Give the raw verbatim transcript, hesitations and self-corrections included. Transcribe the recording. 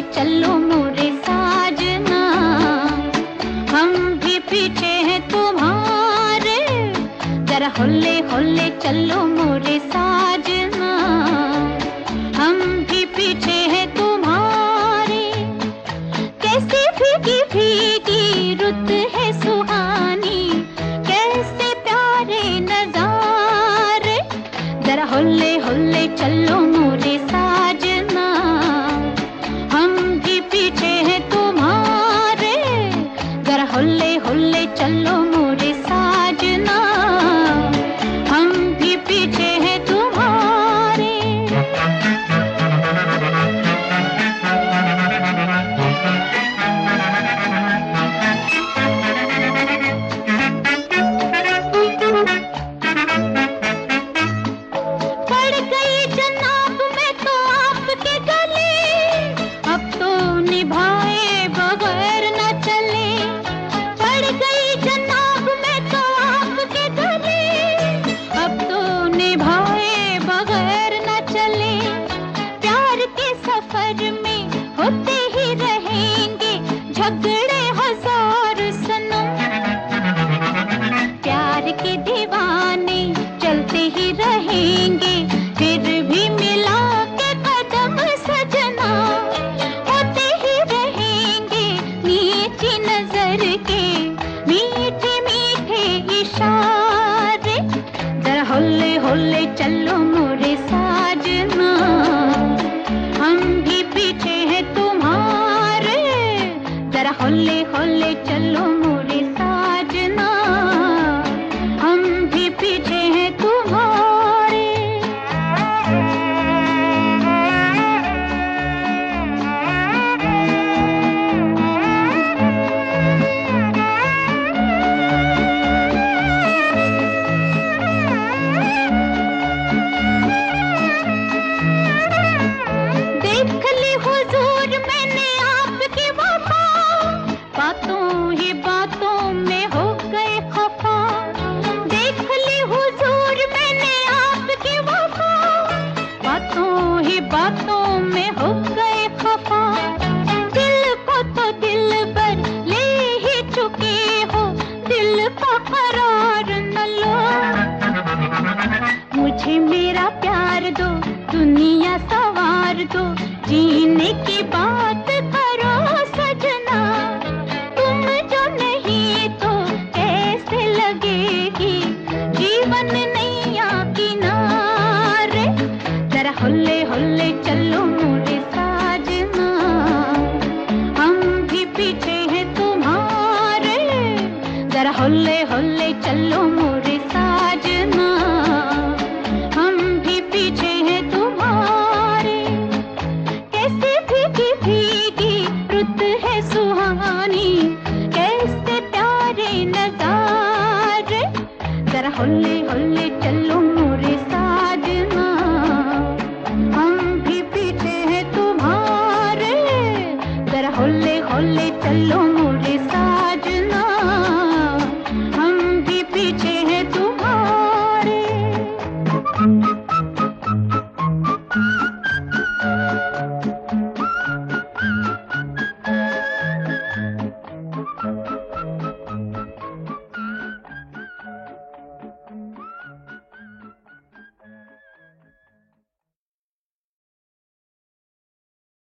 चलो मोरे साजना, हम भी पीछे हैं तुम्हारे, जरा होले होले चलो मोरे साजना, हम भी पीछे हैं तुम्हारे। कैसे भीगी भीगी रुत है सुहानी, कैसे प्यारे नजारे, जरा होले होले चलो मोरे साजना, हम भी पीछे हैं तुम्हारे, जरा होले होले चलो मोरे साजना, हम भी पीछे हैं तुम्हारे। पड़ गई जनाब में तो आपके गले, अब तो निभाए बगैर न चले। पड़ गई जनाब में तो आपके गले, अब तो निभाए बगैर न चले। प्यार के सफर में होते ही रहेंगे झगड़े हजार सनम, प्यार के दीवाने चलते ही रहेंगे फिर भी मिला के कदम सजना, होते ही रहेंगे नीची नजर के मीठे मीठे इशारे, जरा होले होले चलो मोरे साजना, हम भी पीछे हैं तुम्हारे, जरा होले होले चलो मोरे साजना, हम भी पीछे हैं तुम्हारे। देख ली हुजूर मैंने आपकी वफा, बातों ही बातों में हो गए खफा। देख ली हुजूर मैंने आपकी वफा, बातों ही बातों में हो गए खफा। दिल को तो दिल पर ले ही चुके हो, दिल का करार न लो। मुझे मेरा प्यार दो, दुनिया सवार दो, जीने की बात करो सजना, तुम जो नहीं तो कैसे लगेगी जीवन नैया किनारे, जरा होले होले चलो मोरे साजना, हम भी पीछे हैं तुम्हारे, जरा होले होले चलो मोरे साजना, हम भी पीछे हैं तुम्हारे। कैसे भीगी भीगी रुत है सुहानी, कैसे प्यारे नजारे, जरा होले होले चलो मोरे साजना, हम भी पीछे हैं तुम्हारे, जरा होले होले चलो